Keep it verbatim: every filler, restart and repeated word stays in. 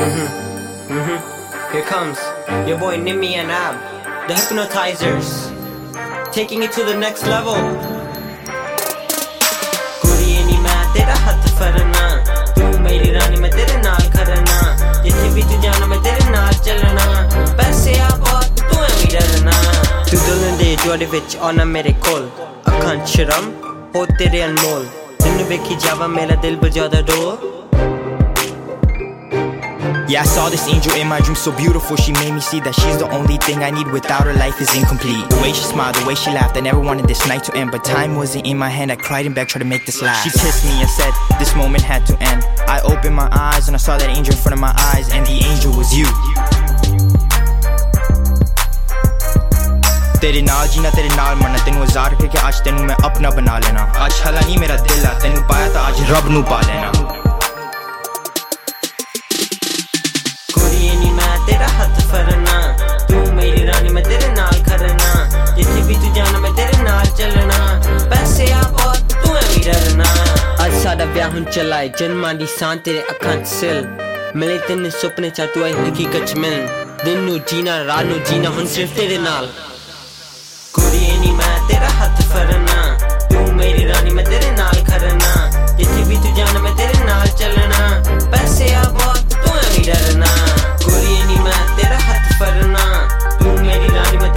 Mm-hmm. Mm-hmm. Here comes your boy Nimmy and Ab, the Hypnotizers, taking it to the next level. कुड़िये नी मैं तेरा हाथ फरना, तू मेरी रानी मैं तेरे नाल करना, जिथे भी तू जाना मैं तेरे नाल चलना, पैसे आ बहुत तू ऐਵੇਂ डरना। तू दुल्हन दे जोड़े विच आना मेरे कोल, अखां शर्म हो तेरे अनमोल, तैनू वेखी जावा मेरा दिल बजादा डोल। Yeah, I saw this angel in my dream, so beautiful. She made me see that she's the only thing I need. Without her, life is incomplete. The way she smiled, the way she laughed, I never wanted this night to end. But time wasn't in my hand, I cried and begged, tried to make this last. She kissed me and said, this moment had to end. I opened my eyes and I saw that angel in front of my eyes, and the angel was you. तेरे नाल जीना तेरे नाल मरना, तेनू हजार के आज तेनू मैं अपना बना लेना। आज हला नहीं मेरा दिल आ, तेनू पाया तो आज रब नू पा लेना। तेरा हाथ फरना, तू मेरी रानी मैं तेरे नाल करना, जिथे भी तू जाना मैं तेरे नाल चलना, पैसे आ बहुत तू ऐਵੇਂ डरना। आज साडा ब्याह हुण चला है, जन्मां दी सांस तेरे अखां च सिल, मिले तेने सुपने च तू आई हकीकत च मिलन, दिन नू जीना रात नू जीना हुण सिर्फ तेरे नाल। कुड़िये नी मैं तेरा हाथ फरना, तू मेरी रानी मैं तेरे नाल करना, जिथे भी तू जाना मैं तेरे नाल चलना, पैसे आ बहुत तू ऐਵੇਂ डरना। कुड़िये नी मैं तेरा हाथ फरना, तू मेरी रानी मैं